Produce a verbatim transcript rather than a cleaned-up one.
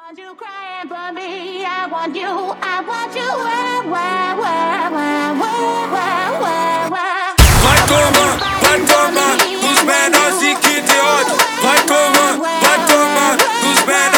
want you crying for me. I want you, I want you. Wah, wah, wah, wah, wah, wah, wah, wah. Vai tomar, vai tomar dos menores que tem ódio. Vai tomar, vai tomar dos menores.